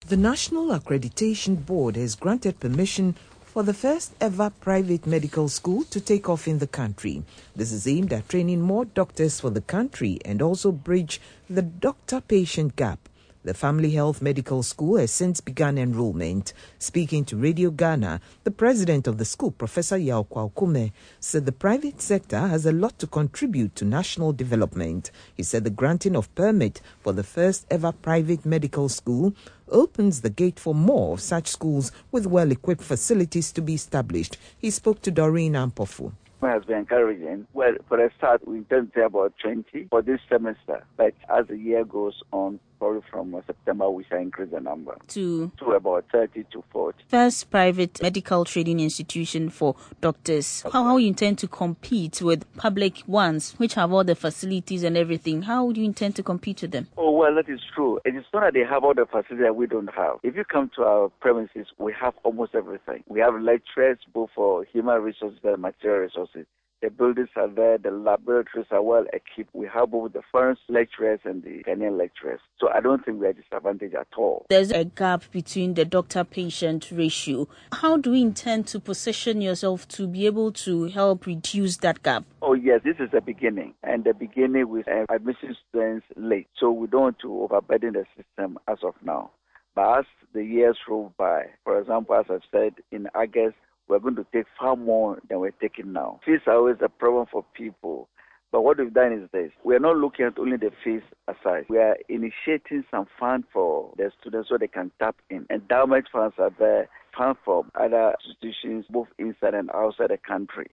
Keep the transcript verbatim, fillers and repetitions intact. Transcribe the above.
The National Accreditation Board has granted permission for the first ever private medical school to take off in the country. This is aimed at training more doctors for the country and also bridge the doctor-patient gap. The Family Health Medical School has since begun enrollment. Speaking to Radio Ghana, the president of the school, Professor Yao Kwaukume, said the private sector has a lot to contribute to national development. He said the granting of permit for the first ever private medical school opens the gate for more of such schools with well-equipped facilities to be established. He spoke to Doreen Ampofu. Has been encouraging. Well, for a start, we intend to say about twenty for this semester. But as the year goes on, probably from September, we shall increase the number to, to about thirty to forty. First private medical training institution for doctors. Okay. How, how you intend to compete with public ones, which have all the facilities and everything? How would you intend to compete with them? Oh, well, that is true. It is not that they have all the facilities that we don't have. If you come to our premises, we have almost everything. We have lecturers, both for human resources and material resources. The buildings are there, the laboratories are well equipped. We have both the foreign lecturers and the Ghanaian lecturers. So I don't think we are disadvantaged at all. There's a gap between the doctor-patient ratio. How do you intend to position yourself to be able to help reduce that gap? Oh, yes, this is the beginning. And the beginning with uh, admission students late. So we don't want to overburden the system as of now. But as the years roll by, for example, as I've said, in August, we're going to take far more than we're taking now. Fees are always a problem for people. But what we've done is this. We are not looking at only the fees aside. We are initiating some fund for the students so they can tap in. Endowment funds are there, fund for other institutions, both inside and outside the country.